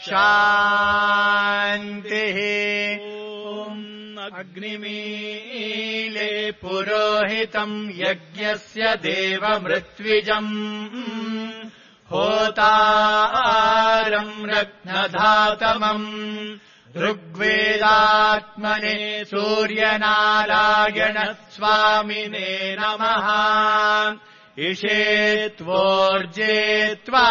शान्तिः अग्निमीले पुरोहितम् यज्ञस्य देवमृत्विजम् होतारम् रत्नधातमम् ऋग्वेदात्मने सूर्यनारायणस्वामिने नमः। इषे त्वोर्जे त्वा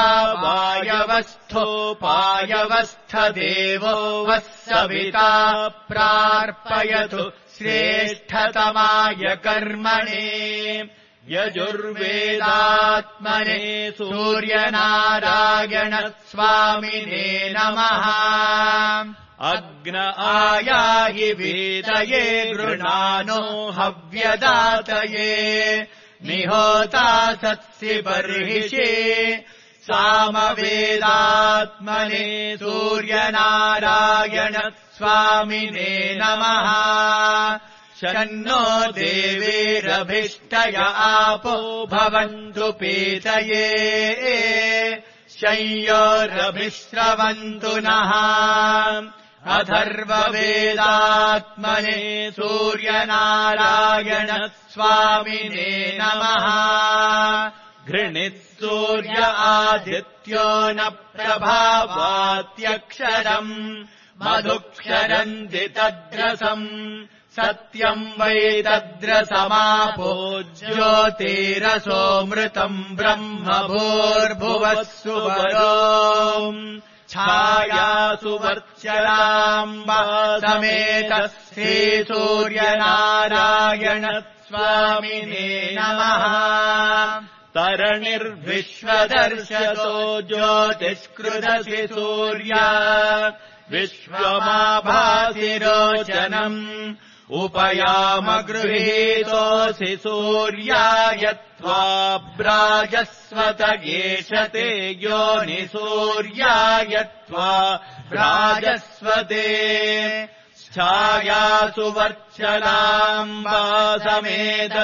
वायवस्थोपायवस्थदेवो वः सविता प्रार्पयतु श्रेष्ठतमाय कर्मणे। यजुर्वेदात्मने सूर्यनारायणस्वामिने नमः। अग्न आयाहि वेदये गृणानो हव्यदातये निहोता सत्सि बर्हिषे। सामवेदात्मने सूर्यनारायणस्वामिने नमः। शन्नो देवेरभिष्टय आपो भवन्तु पीतये शय्योरभिश्रवन्तु नः। अथर्ववेदात्मने सूर्यनारायणस्वामिने नमः। घृणित्सूर्य आदित्यो न प्रभावात्यक्षरम् मधुक्षरन्ति तद्रसम्। सत्यम् वै तद्रसमापो ज्योतिरसोऽमृतम् ब्रह्म भूर्भुवः सुवरो। छायासु वर्चलाम्बा समेत श्रीसूर्यनारायणस्वामिने नमः। तरणिर्विश्वदर्शतो ज्योतिष्कृदसि सूर्य विश्वमाभासि रोचनम्। उपयामगृहीतोऽसि सूर्याय त्वाभ्राजस्वत एषते योनिसूर्याय त्वाभ्राजस्वते। छायासु वर्चलाम्बा समेत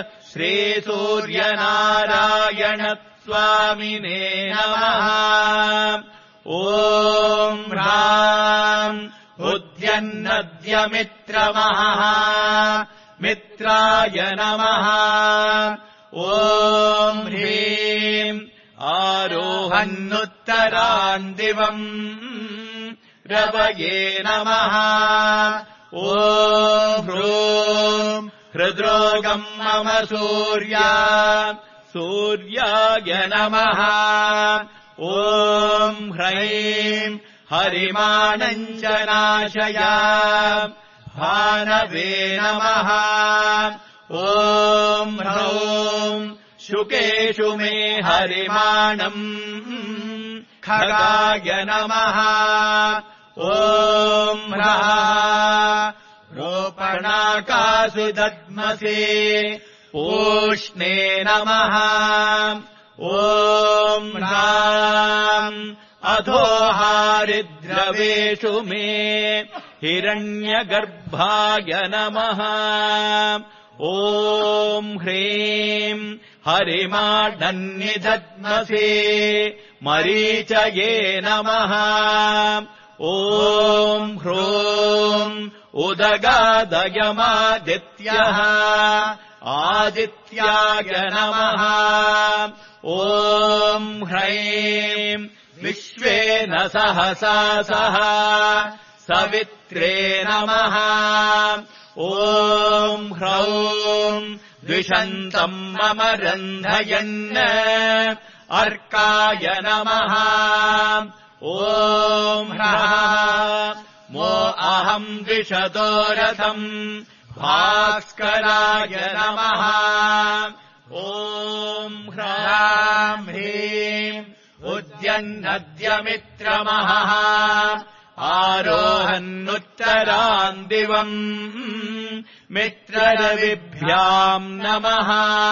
श्रीसूर्यनारायणस्वामिने नमः। ॐ ह्राम् उद्यन्नद्यमित्रमहः मित्राय नमः। ॐ ह्रीम् आरोहन्नुत्तरान् दिवम् रवये नमः। ॐ ह्रूम् हृद्रोगम् मम सूर्याय नमः। ॐ ह्रैम् हरिमाणञ्जनाशय भानवे नमः। ॐ ह्रौम् शुकेषु मे हरिमाणम् खगाय नमः। ॐ ह्रः रोपणाकासु दद्मसे पूष्णे नमः। ॐ ह्राम् अधोहारिद्रवेषु मे हिरण्यगर्भाय नमः। ॐ ह्रीम् हरिमाणन्निदद्मसे मरीचये नमः। ॐ ह्रूम् उदगादयमादित्यः आदित्याय नमः। ॐ ह्रैम् विश्वेन सहसा सह सवित्रे नमः। ॐ ह्रौम् द्विषन्तम् मम रन्धयन् अर्काय नमः। ॐ ह्रः मो अहम् द्विषतो रथम् भास्कराय नमः। ॐ ह्राम् ह्रीम् उद्यन्नद्यमित्रमहः आरोहन्नुत्तरान् दिवम् मित्ररविभ्याम् नमः।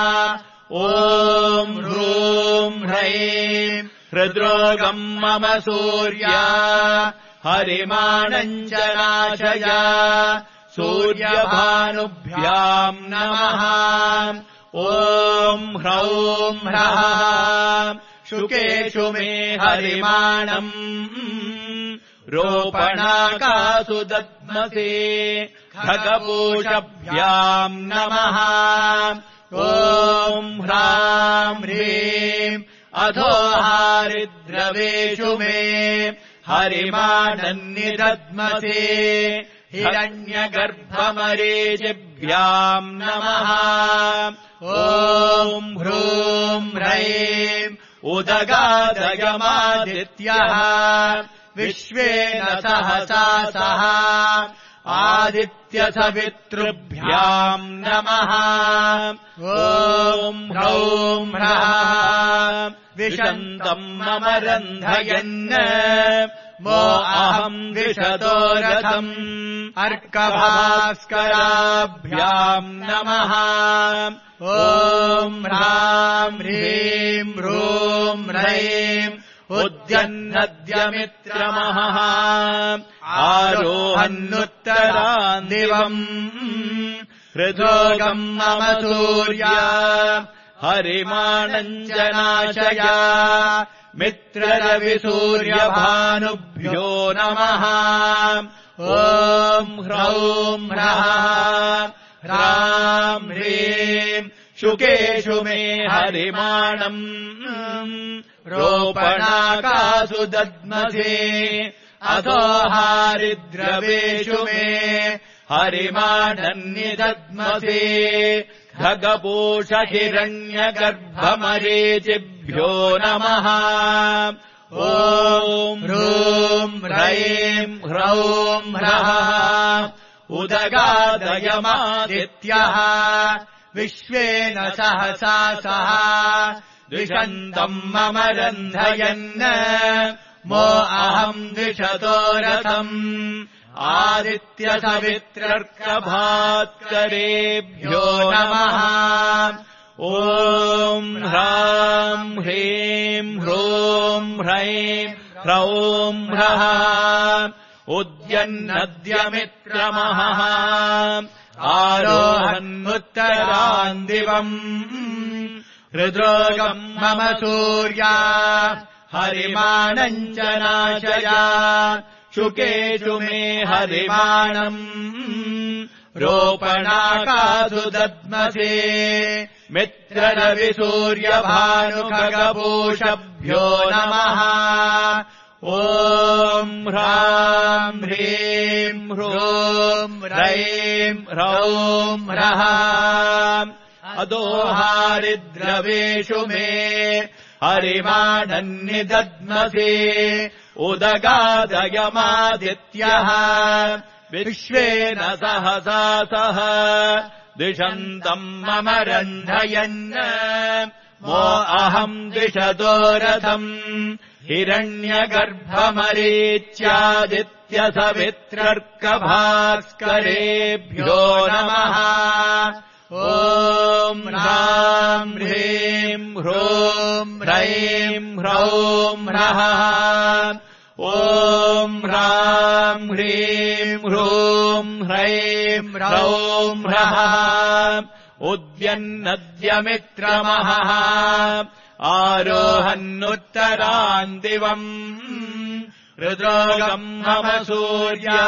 ॐ ह्रूम् ह्रैम् हृद्रोगम् मम सूर्या हरिमाणञ्जनाशय सूर्यभानुभ्याम् नमः। ॐ ह्रौम् ह्रः शुकेषु मे हरिमाणम् रोपणाकासु दद्मसे खगपूषभ्याम् नमः। ॐ ह्राम् ह्रीम् अधोहारिद्रवेषु मे हरिमाणन्निदध्मसे हिरण्यगर्भमरीचिभ्याम् नमः ॐ ह्रूं ह्रैं उदगादयमादित्यः विश्वेन सहसा सह आदित्यसवितृभ्याम् नमः ॐ ह्रौं ह्रः विशन्तम् मम रन्धयन् मो अहम् विशतो रथम् अर्कभास्कराभ्याम् नमः ॐ ह्रां ह्रीं ह्रूं ह्रैं उद्यन्नद्यमित्रमहः आरोहन्नुत्तरान्दिवम् हृदोगम् मम सूर्या हरिमाणञ्जनाशय मित्ररविसूर्यभानुभ्यो नमः ॐ ह्रौं ह्रः ह्रां ह्रीं शुकेषु मे हरिमाणम् रोपणाकासु दद्मसे अधो हारिद्रवेषु मे हरिमाणन्निदद्मसे खगपूष हिरण्यगर्भमरीचिभ्यो नमः ॐ ह्रूं ह्रैं ह्रौं ह्रः उदगादयमादित्यः विश्वेन सहसा सह द्विषन्तम् मम रन्धयन् मो अहम् द्विषतो रथम् आदित्यसवित्रर्कभास्करेभ्यो नमः ॐ ह्रां ह्रीं ह्रूं ह्रैं ह्रौं ह्रः उद्यन्नद्यमित्रमहः आरोहन्नुत्तरान्दिवम् हृद्रोगम् मम सूर्या हरिमाणञ्जनाशय शुकेषु मे हरिमाणम् रोपणाकासु दद्मसे मित्ररविसूर्यभानुखगपूषभ्यो नमः ॐ ह्रां ह्रीं ह्रूं ह्रैं ह्रौं ह्रः अदो हारिद्रवेषु मे हरिमाणन्निदद्मसे उदगादयमादित्यः विश्वेन सहसा सह द्विषन्तम् मम रन्धयन् मो अहम् द्विषतो रथम् हिरण्यगर्भमरीच्यादित्यसवित्रर्कभास्करेभ्यो नमः ॐ ह्रां ह्रीं ह्रूं ह्रैं ह्रौं ह्रः ॐ ह्रां ह्रीं ह्रूं ह्रैं ह्रौं ह्रः उद्यन्नद्यमित्रमहः आरोहन्नुत्तरान्दिवम् हृद्रोगम् मम सूर्या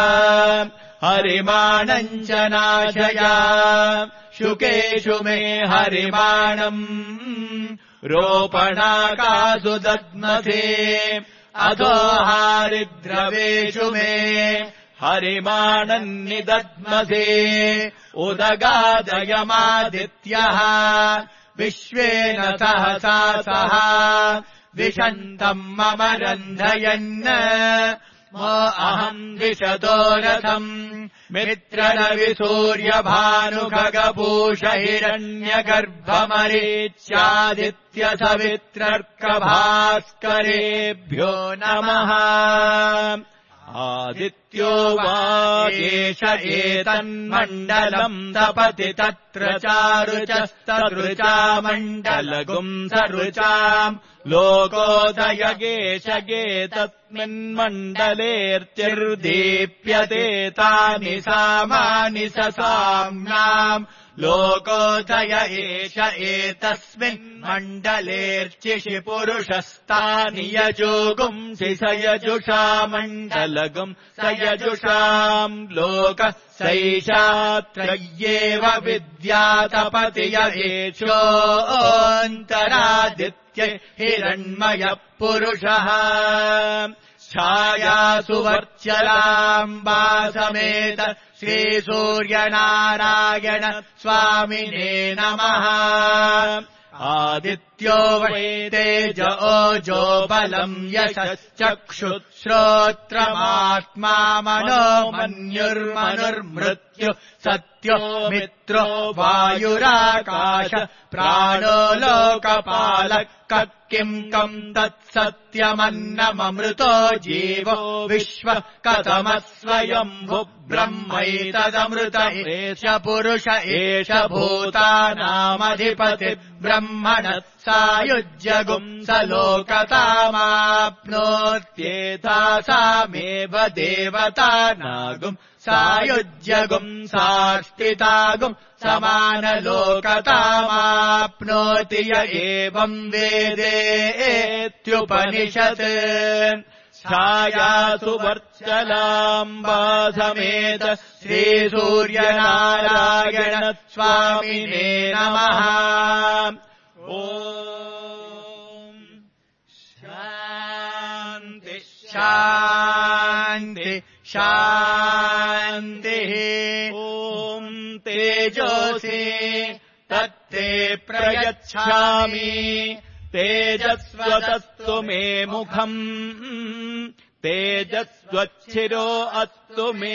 हरिमाणञ्जनाशय शुकेषु मे हरिमाणम् रोपणाकासु दद्मसे अधो हारिद्रवेषु मे हरिमाणन्निदद्मसे उदगादयमादित्यः विश्वेन सहसा सह द्विषन्तम् मम रन्धयन् मो अहम् द्विषतो रथम् मित्ररविसूर्यभानुखगपूष हिरण्यगर्भमरीच्यादित्यसवित्रर्कभास्करेभ्यो नमः आदित्यो वा एष एतन्मण्डलम् तपति तत्र चारुचस्तदृचामण्डलगुम् सरुचाम् लोकोदयगेशगे तस्मिन्मण्डलेऽर्चिर्दीप्यते तानि सामानि ससाम्नाम् लोकोदय एष एतस्मिन्मण्डलेऽर्चिषि पुरुषस्तानि यजोगुंसि स यजुषा मण्डलगुम् स यजुषाम् लोकः सैषात्रय्येव विद्यातपति य एषोऽन्तरादित्य हिरण्मयः पुरुषः छायासु वर्चलाम्बासमेत श्रीसूर्यनारायण स्वामिने नमः। आदित्यो वै तेज ओजो बलम् यशश्चक्षुः श्रोत्रमात्मा मनो मन्युर्मनुर्मृत्यु सत्यो मित्रो वायुराकाश प्राणो लोकपालः किम् कम् तत्सत्यमन्नममृतो जीवो विश्व कथमस्वयम्भु ब्रह्मैतदमृत एष पुरुष एष भूतानामधिपति ब्रह्मणः सायुज्यगुम् स लोकतामाप्नोत्येतासामेव देवतानागुम् सायुज्यगुम् साष्टितागुम् समानलोकतामाप्नोति य एवम् वेदेत्युपनिषत्। छायासु वर्चलाम्बासमेत श्रीसूर्यनारायण स्वामिने नमः। ॐ शान्ति शान्ति शान्तिः। ॐ तेजोसि तत्ते प्रयच्छामि तेजस्वतस्तु मे मुखम् तेजस्वच्छिरो अस्तु मे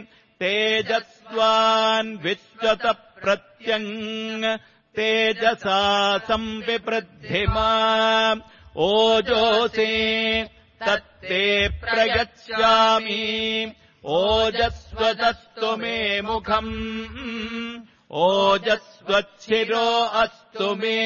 तेजस्वान् विश्वत प्रत्यङ् तेजसा संविवृद्धि माम्। ओजोसि तत्ते प्रयच्छामि ओजस्वतस्तु मे मुखम् ओजस्वच्छिरो अस्तु मे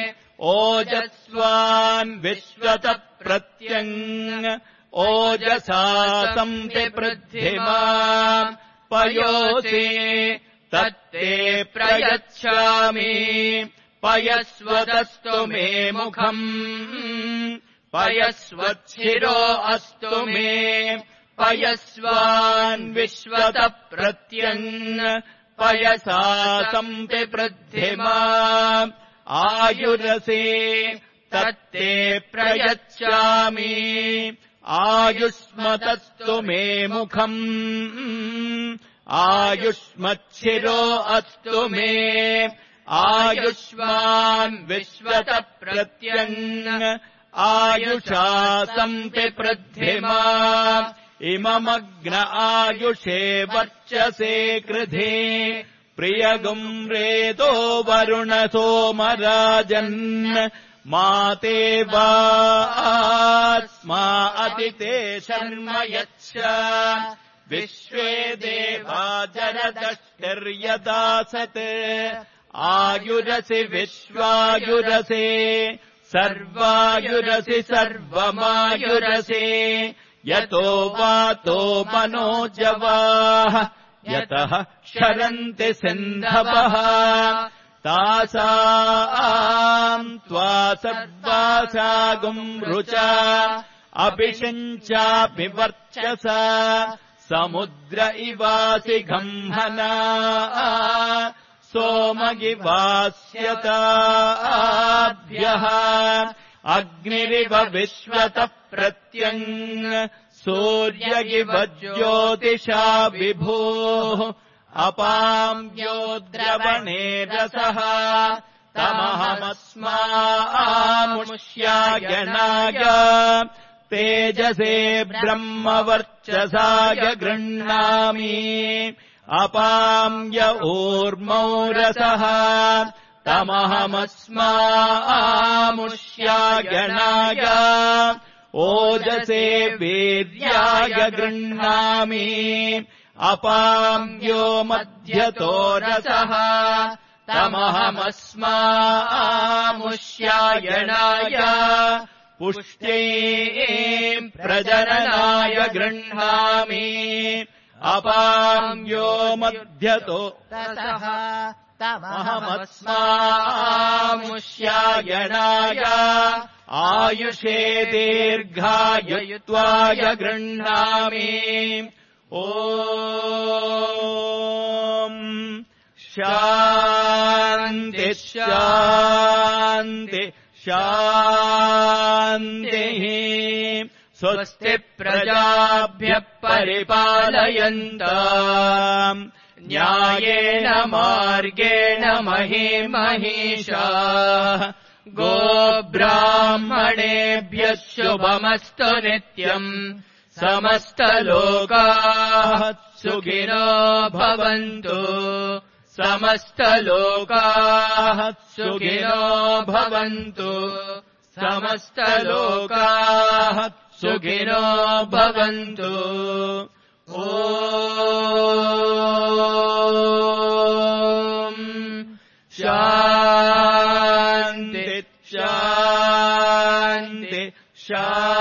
ओजस्वान् विश्वत प्रत्यङ् ओजसा संविवृद्धि माम्। पयोसि तत्ते प्रयच्छामि पयस्वतस्तु मे मुखम् पयस्वच्छिरो अस्तु मे पयस्वान् विश्वत प्रत्यङ् पयसा संविवृद्धि माम्। आयुरसि तत्ते प्रयच्छामि आयुष्मतस्तु मे मुखम् आयुष्मच्छिरो अस्तु मे आयुष्मान् विश्वत प्रत्यङ् आयुषा संविवृद्धि माम्। इममग्न आयुषे वर्चसे कृधे प्रियगुम् रेतो वरुण सोमराजन् माते वास्मा अतिते शर्म यच्छ विश्वे देवा जरदष्टिर्यदासत् आयुरसि विश्वायुरसि सर्वायुरसि सर्वमायुरसि यतो वातो मनोजवाः यतः क्षरन्ति सिन्धवः तासाम् त्वा सर्वासागुम् रुचा अभिषिञ्चापि वर्चसा समुद्र इवासि गम्हना सोमगिवास्यताभ्यः अग्निरिव विश्वतः प्रत्यङ् सूर्यगिव ज्योतिषा विभोः अपाम्यो द्रवणे रसः तमहमस्मामुष्यायनाय तेजसे ब्रह्मवर्चसाय गृह्णामि अपाम्य ऊर्मौ रसः तमहमस्मामुष्यायनाय ओजसे वीर्याय गृह्णामि अपाम्यो मध्यतो रसः तमहमस्मामुष्यायनाय पुष्ट्यै प्रजननाय गृह्णामि अपाम्यो मध्यतो रसः तमहमस्मामुष्यायनाय आयुषे दीर्घायुत्वाय गृह्णामि ॐ शान्ति शान्ति शान्तिः स्वस्ति प्रजाभ्यः परिपालयन्ताम् न्यायेन मार्गेण महीमहीषाः गोब्राह्मणेभ्यः शुभमस्तु नित्यम् समस्तलोकाः सुखिनो भवन्तु समस्तलोकाः सुखिनो भवन्तु समस्तलोकाः सुखिनो भवन्तु ॐ शान्ति शान्ति शान्ति